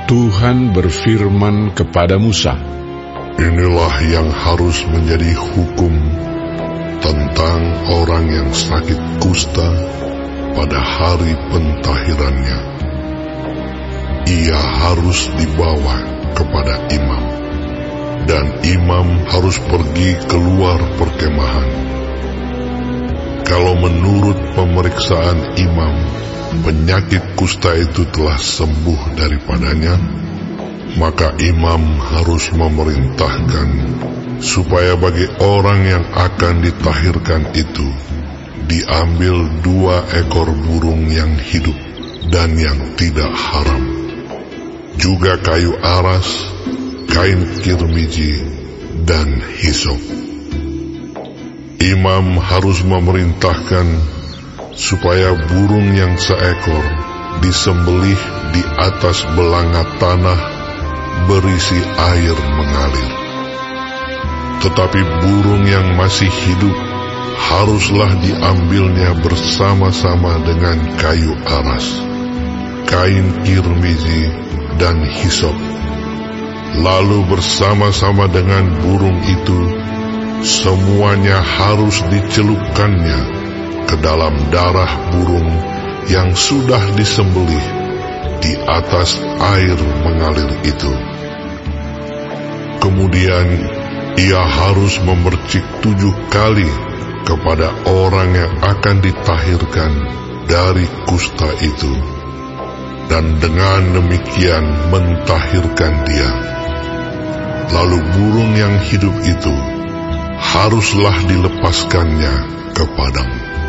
Tuhan berfirman kepada Musa, "Inilah yang harus menjadi hukum tentang orang yang sakit kusta pada hari pentahirannya. Ia harus dibawa kepada imam, dan imam harus pergi keluar perkemahan. Kalau menurut pemeriksaan imam, penyakit kusta itu telah sembuh daripadanya, maka imam harus memerintahkan supaya bagi orang yang akan ditahirkan itu diambil 2 ekor burung yang hidup dan yang tidak haram, juga kayu aras, kain kirmiji, dan hisop. Imam harus memerintahkan supaya burung yang seekor disembelih di atas belanga tanah berisi air mengalir. Tetapi burung yang masih hidup haruslah diambilnya bersama-sama dengan kayu aras, kain kirmizi, dan hisop. Lalu bersama-sama dengan burung itu, semuanya harus dicelupkannya ke dalam darah burung yang sudah disembelih di atas air mengalir itu. Kemudian ia harus memercik 7 kali kepada orang yang akan ditahirkan dari kusta itu, dan dengan demikian mentahirkan dia. Lalu burung yang hidup itu haruslah dilepaskannya ke padang.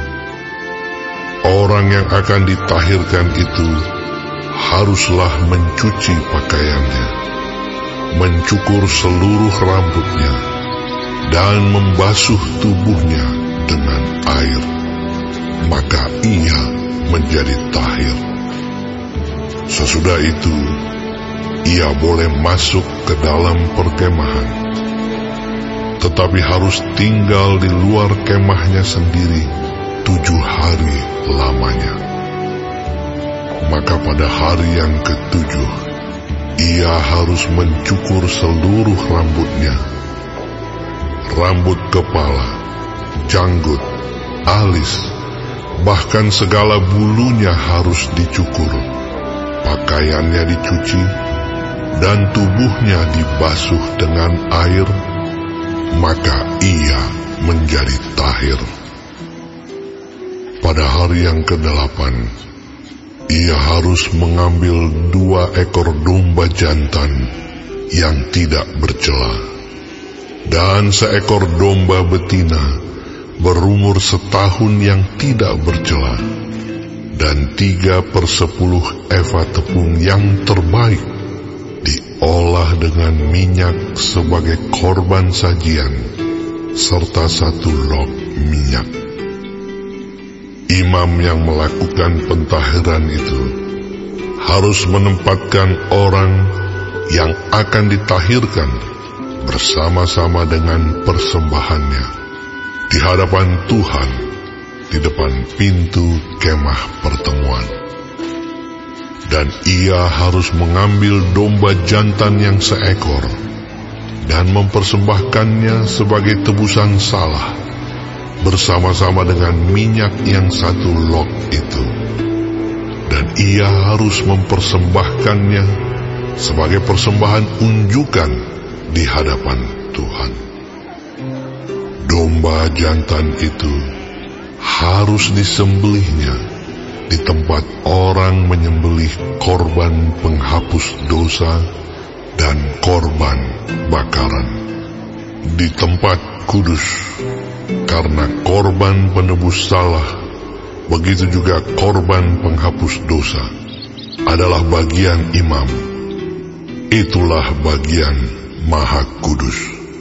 Orang yang akan ditahirkan itu haruslah mencuci pakaiannya, mencukur seluruh rambutnya, dan membasuh tubuhnya dengan air, maka ia menjadi tahir. Sesudah itu, ia boleh masuk ke dalam perkemahan, tetapi harus tinggal di luar kemahnya sendiri 7 hari lamanya. Maka pada hari yang ke-7, ia harus mencukur seluruh rambutnya, rambut kepala, janggut, alis, bahkan segala bulunya harus dicukur, pakaiannya dicuci, dan tubuhnya dibasuh dengan air, maka ia menjadi tahir. Pada hari yang ke-8, ia harus mengambil 2 ekor domba jantan yang tidak bercela, dan 1 ekor domba betina berumur 1 tahun yang tidak bercela, dan 3/10 eva tepung yang terbaik diolah dengan minyak sebagai korban sajian, serta 1 log minyak. Imam yang melakukan pentahiran itu harus menempatkan orang yang akan ditahirkan bersama-sama dengan persembahannya di hadapan Tuhan di depan pintu kemah pertemuan. Dan ia harus mengambil domba jantan yang 1 ekor dan mempersembahkannya sebagai tebusan salah bersama-sama dengan minyak yang 1 log itu. Dan ia harus mempersembahkannya sebagai persembahan unjukan di hadapan Tuhan. Domba jantan itu harus disembelihnya di tempat orang menyembelih korban penghapus dosa dan korban bakaran, di tempat kudus, karena korban penebus salah, begitu juga korban penghapus dosa, adalah bagian imam. Itulah bagian Maha Kudus.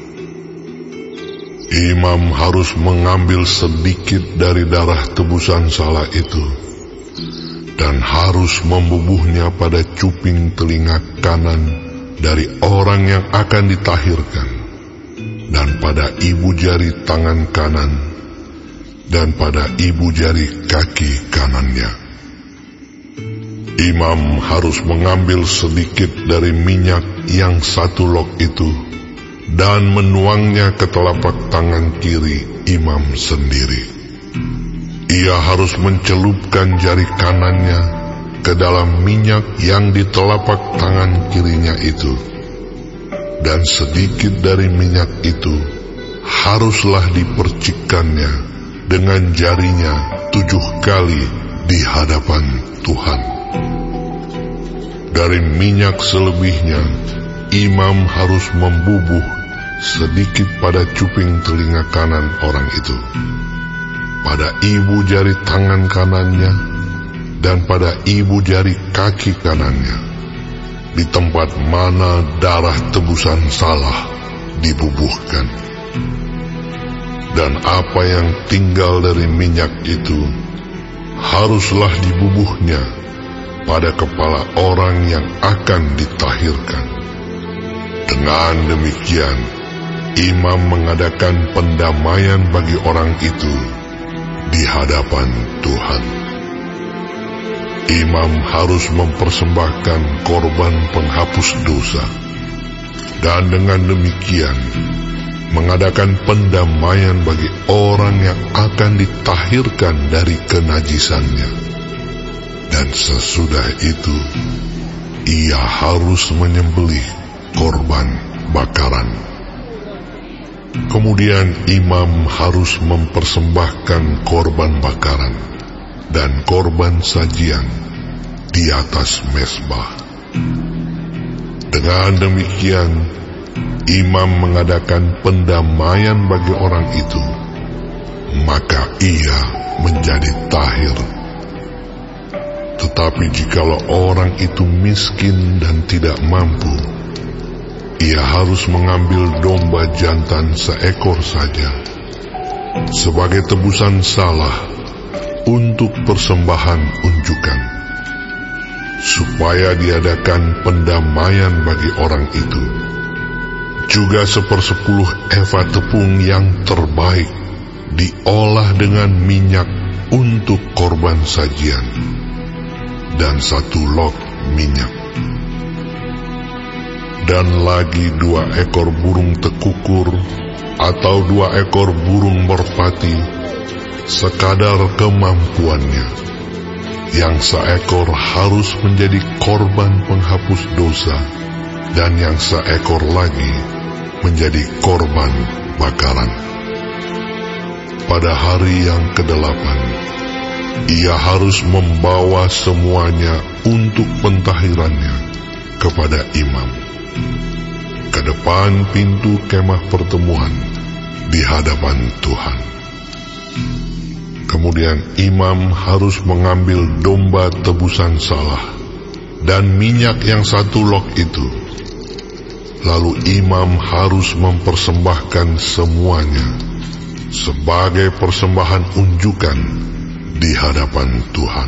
Imam harus mengambil sedikit dari darah tebusan salah itu, dan harus membubuhnya pada cuping telinga kanan dari orang yang akan ditahirkan, dan pada ibu jari tangan kanan, dan pada ibu jari kaki kanannya. Imam harus mengambil sedikit dari minyak yang 1 log itu dan menuangnya ke telapak tangan kiri imam sendiri. Ia harus mencelupkan jari kanannya ke dalam minyak yang di telapak tangan kirinya itu, dan sedikit dari minyak itu haruslah dipercikkannya dengan jarinya 7 kali di hadapan Tuhan. Dari minyak selebihnya, imam harus membubuh sedikit pada cuping telinga kanan orang itu, pada ibu jari tangan kanannya, dan pada ibu jari kaki kanannya, di tempat mana darah tebusan salah dibubuhkan. Dan apa yang tinggal dari minyak itu haruslah dibubuhnya pada kepala orang yang akan ditahirkan. Dengan demikian, imam mengadakan pendamaian bagi orang itu di hadapan Tuhan. Imam harus mempersembahkan korban penghapus dosa, dan dengan demikian mengadakan pendamaian bagi orang yang akan ditahirkan dari kenajisannya. Dan sesudah itu, ia harus menyembelih korban bakaran. Kemudian imam harus mempersembahkan korban bakaran dan korban sajian di atas mezbah. Dengan demikian, imam mengadakan pendamaian bagi orang itu, maka ia menjadi tahir. Tetapi jikalau orang itu miskin dan tidak mampu, ia harus mengambil domba jantan 1 ekor saja sebagai tebusan salah untuk persembahan unjukan, supaya diadakan pendamaian bagi orang itu. Juga 1/10 eva tepung yang terbaik diolah dengan minyak untuk korban sajian, dan 1 log minyak. Dan lagi 2 ekor burung tekukur atau 2 ekor burung merpati, sekadar kemampuannya. Yang 1 ekor harus menjadi korban penghapus dosa, dan yang 1 ekor lagi menjadi korban bakaran. Pada hari yang ke-8, ia harus membawa semuanya untuk pentahirannya kepada imam, ke depan pintu kemah pertemuan di hadapan Tuhan. Kemudian imam harus mengambil domba tebusan salah dan minyak yang 1 log itu. Lalu imam harus mempersembahkan semuanya sebagai persembahan unjukan di hadapan Tuhan.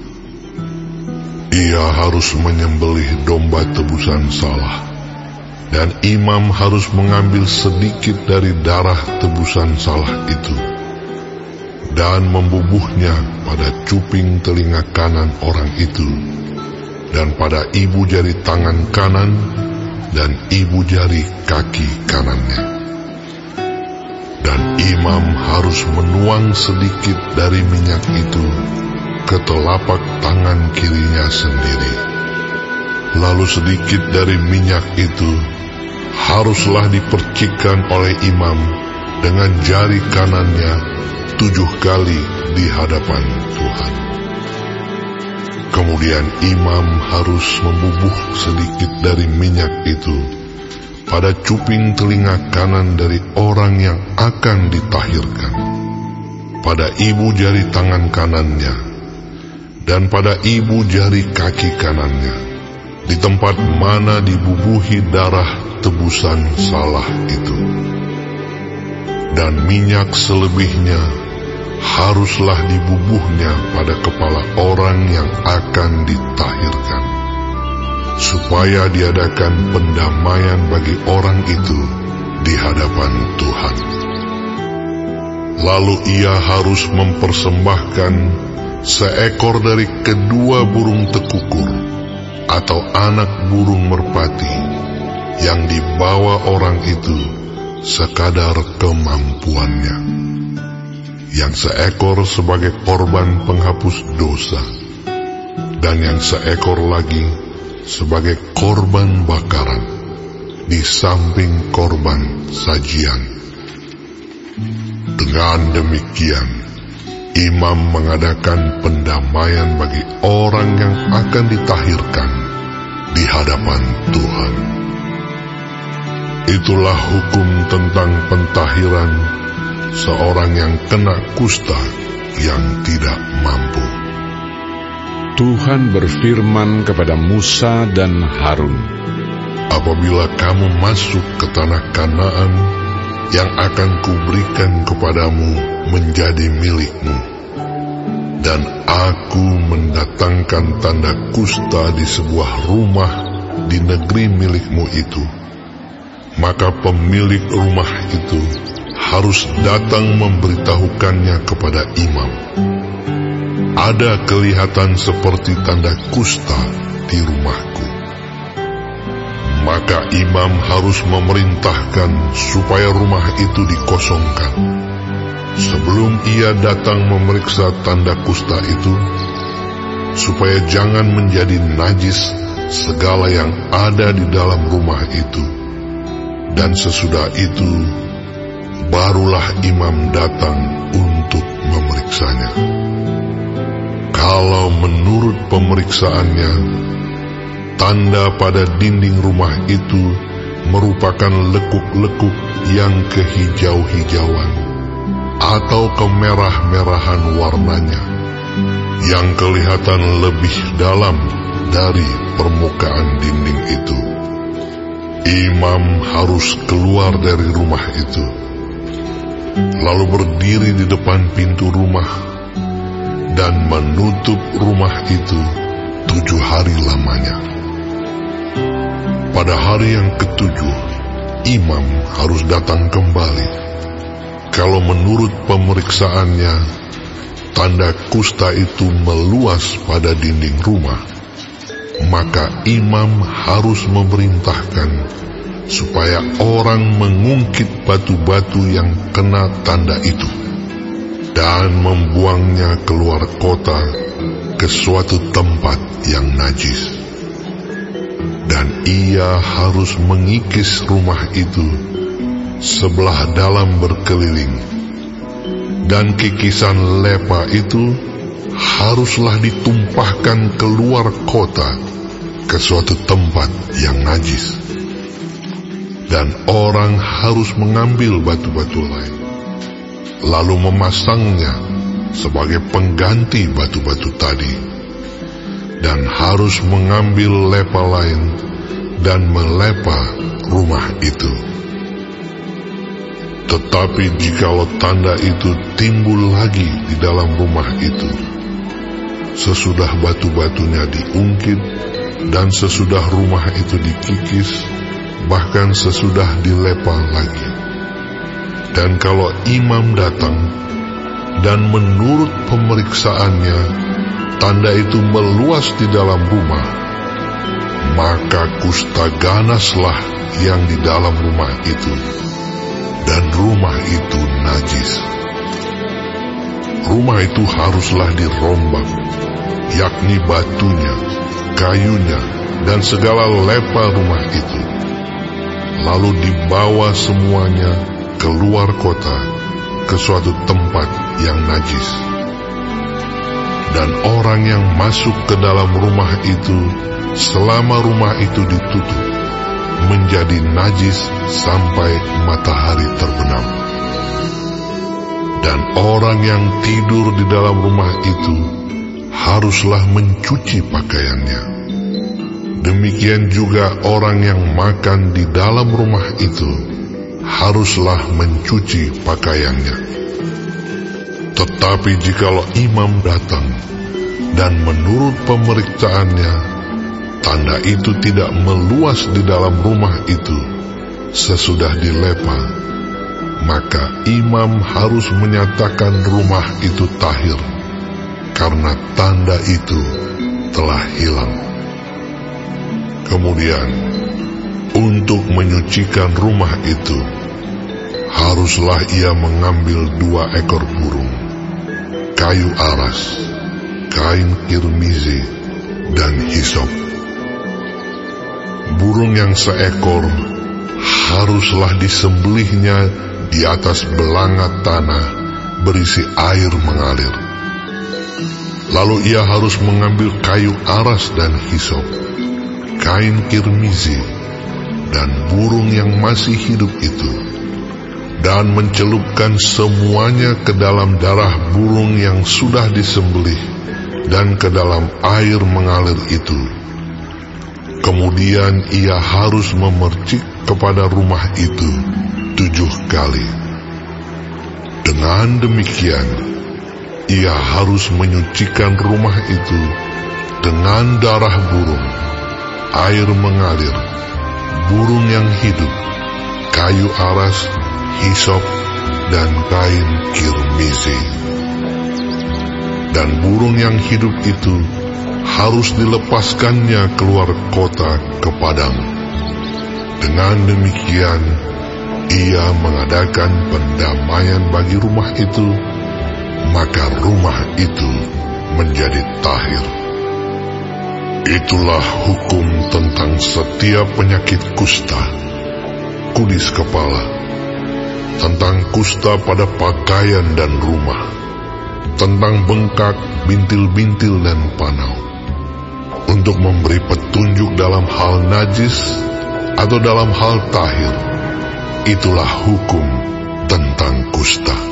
Ia harus menyembelih domba tebusan salah, dan imam harus mengambil sedikit dari darah tebusan salah itu dan membubuhnya pada cuping telinga kanan orang itu, dan pada ibu jari tangan kanan dan ibu jari kaki kanannya. Dan imam harus menuang sedikit dari minyak itu ke telapak tangan kirinya sendiri. Lalu sedikit dari minyak itu haruslah dipercikkan oleh imam dengan jari kanannya 7 kali di hadapan Tuhan. Kemudian imam harus membubuh sedikit dari minyak itu pada cuping telinga kanan dari orang yang akan ditahirkan, pada ibu jari tangan kanannya, dan pada ibu jari kaki kanannya, di tempat mana dibubuhi darah tebusan salah itu. Dan minyak selebihnya haruslah dibubuhnya pada kepala orang yang akan ditahirkan, supaya diadakan pendamaian bagi orang itu di hadapan Tuhan. Lalu ia harus mempersembahkan seekor dari kedua burung tekukur atau anak burung merpati yang dibawa orang itu sekadar kemampuannya, yang seekor sebagai korban penghapus dosa, dan yang seekor lagi sebagai korban bakaran di samping korban sajian. Dengan demikian, imam mengadakan pendamaian bagi orang yang akan ditahirkan di hadapan Tuhan. Itulah hukum tentang pentahiran seorang yang kena kusta yang tidak mampu. Tuhan berfirman kepada Musa dan Harun, apabila kamu masuk ke tanah Kanaan yang akan kuberikan kepadamu menjadi milikmu, dan aku mendatangkan tanda kusta di sebuah rumah di negeri milikmu itu, maka pemilik rumah itu harus datang memberitahukannya kepada imam. Ada kelihatan seperti tanda kusta di rumahku. Maka imam harus memerintahkan supaya rumah itu dikosongkan. Sebelum ia datang memeriksa tanda kusta itu, supaya jangan menjadi najis segala yang ada di dalam rumah itu. Dan sesudah itu, barulah imam datang untuk memeriksanya. Kalau menurut pemeriksaannya, tanda pada dinding rumah itu merupakan lekuk-lekuk yang kehijau-hijauan atau kemerah-merahan warnanya, yang kelihatan lebih dalam dari permukaan dinding itu. Imam harus keluar dari rumah itu, lalu berdiri di depan pintu rumah dan menutup rumah itu 7 hari lamanya. Pada hari yang ke-7, imam harus datang kembali. Kalau menurut pemeriksaannya, tanda kusta itu meluas pada dinding rumah, maka imam harus memerintahkan supaya orang mengungkit batu-batu yang kena tanda itu dan membuangnya keluar kota ke suatu tempat yang najis. Dan ia harus mengikis rumah itu sebelah dalam berkeliling, dan kikisan lepa itu haruslah ditumpahkan keluar kota ke suatu tempat yang najis. Dan orang harus mengambil batu-batu lain, lalu memasangnya sebagai pengganti batu-batu tadi, dan harus mengambil lepa lain dan melepa rumah itu. Tetapi jikalau tanda itu timbul lagi di dalam rumah itu, sesudah batu-batunya diungkit dan sesudah rumah itu dikikis, bahkan sesudah dilepa lagi, dan kalau imam datang dan menurut pemeriksaannya tanda itu meluas di dalam rumah, maka kusta ganaslah yang di dalam rumah itu, dan rumah itu najis. Rumah itu haruslah dirombak, yakni batunya, kayunya, dan segala lepa rumah itu, lalu dibawa semuanya keluar kota ke suatu tempat yang najis. Dan orang yang masuk ke dalam rumah itu selama rumah itu ditutup menjadi najis sampai matahari terbenam. Dan orang yang tidur di dalam rumah itu haruslah mencuci pakaiannya. Demikian juga orang yang makan di dalam rumah itu haruslah mencuci pakaiannya. Tetapi jikalau imam datang dan menurut pemeriksaannya tanda itu tidak meluas di dalam rumah itu sesudah dilepa, maka imam harus menyatakan rumah itu tahir, karena tanda itu telah hilang. Kemudian, untuk menyucikan rumah itu, haruslah ia mengambil 2 ekor burung, kayu aras, kain kirmizi, dan hisop. Burung yang seekor haruslah disembelihnya di atas belanga tanah berisi air mengalir. Lalu ia harus mengambil kayu aras dan hisop, kain kirmizi, dan burung yang masih hidup itu, dan mencelupkan semuanya ke dalam darah burung yang sudah disembelih dan ke dalam air mengalir itu. Kemudian ia harus memercik kepada rumah itu 7 kali. Dengan demikian, ia harus menyucikan rumah itu dengan darah burung, air mengalir, burung yang hidup, kayu aras, hisop, dan kain kirmizi. Dan burung yang hidup itu harus dilepaskannya keluar kota ke padang. Dengan demikian, ia mengadakan pendamaian bagi rumah itu, maka rumah itu menjadi tahir. Itulah hukum tentang setiap penyakit kusta, kudis kepala, tentang kusta pada pakaian dan rumah, tentang bengkak, bintil-bintil, dan panau, untuk memberi petunjuk dalam hal najis atau dalam hal tahir. Itulah hukum tentang kusta.